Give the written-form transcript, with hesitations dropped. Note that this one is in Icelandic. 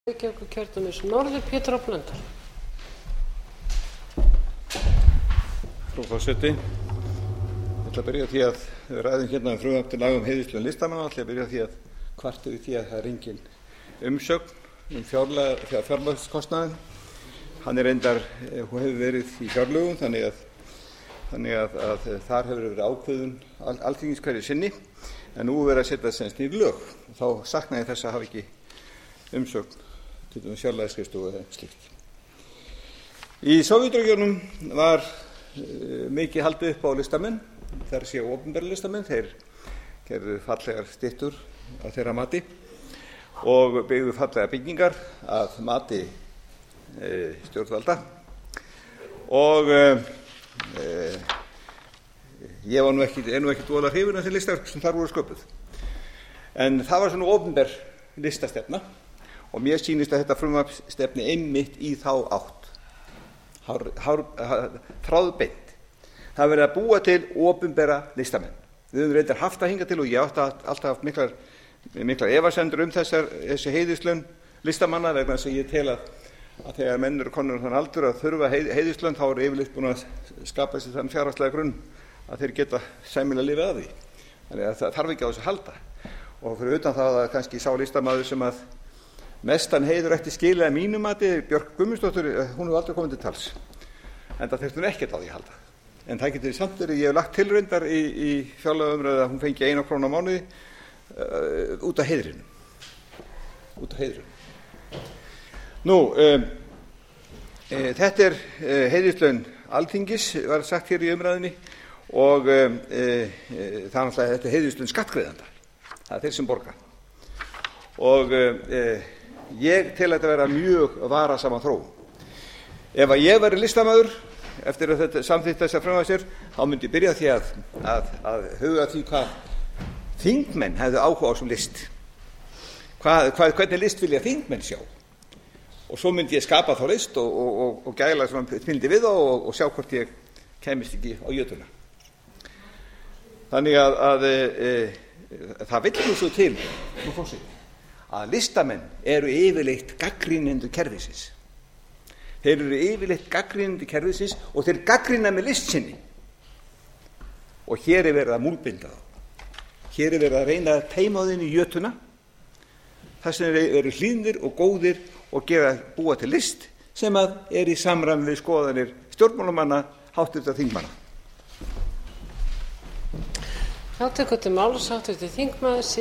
Norður Pétur á Blöndal. Frú forseti, ég ætla að byrja á því að við ræðum hérna frumvarp til laga heiðurslaun listamanna. Ég ætla að byrja á því að kvarta við því að það er engin umsögn fjármagnskostnaðinn. Hann er reyndar, hún hefur verið í fjárlögum, þannig að þar hefur verið ákveðun alþingis hverju sinni, en nú er verið að setja sem snýr lög. Þá sakna ég þess að hafa ekki umsögn til fjárlagaskrifstofu eða slíkt. Í Sovétríkjunum var mikið haldið upp á listamenn, þar séu opinbera listamenn. Þeir gerðu fallegar styttur á þeirra mati og byggðu fallegar byggingar að mati stjórnvalda. Og ég er nú ekki voðalega hrifinn af þeim listaverkum sem þar voru sköpuð. En það var svona opinber listastefna og mér sýnist að þetta frumvarp stefni einmitt í þá átt, þráðbeint. Það er verið að búa til opinbera listamenn. Við höfum reyndar haft það hingað til og ég átti alltaf haft miklar efasemdir þessi heiðurslaun listamanna, vegna þess að ég tel að þegar menn eru komnir á þann aldur að þurfa heiðurslaun, þá eru yfirleitt búin að skapa sér þann fjárhagslega grunn að þeir geta sæmilega lifið af því. Þannig að það þarf ekki á þessu að halda. Og fyrir utan það að kannski sá listamaður sem að mestan heiður ætti skilið að mínu mati, Björk Guðmundsdóttir, hún hefur aldrei komið til tals, enda þurfti hún ekkert á því að halda. En það getur samt verið, ég hef lagt til reyndar í fjárlagaumræðu að hún fengi 1 krónu á mánuði út af heiðrinum. Þetta er heiðurslaun Alþingis, var sagt hér í umræðunni, og það er náttúrulega þetta heiðurslaun skattgreiðenda. Það er þeir sem borga. Og ég tel að þetta vera mjög varasama þróun. Ef að ég væri listamaður eftir að þetta samþykkt þessa frumvarps, þá myndi ég byrja á því að huga því hvað þingmenn hefðu áhuga á sem list. Hvernig list vilja þingmenn sjá? Og svo myndi ég skapa þá list og gæla myndi við og sjá hvort ég kæmist ekki á jötuna. Þannig að það vill nú svo til, frú forseti, að listamenn eru yfirleitt gagnrýnendur kerfisins. Þeir eru yfirleitt gagnrýnendur kerfisins og þeir gagnrýna með list sinni. Og hér er verið að múlbinda þá. Hér er verið að reyna að teima á þeim í jötuna, þar sem þeir eru hlýðnir og góðir og búa til list sem er í samræmi við skoðanir stjórnmálamanna, háttvirtra þingmanna. Þá tekur til máls háttvirtur þingmaður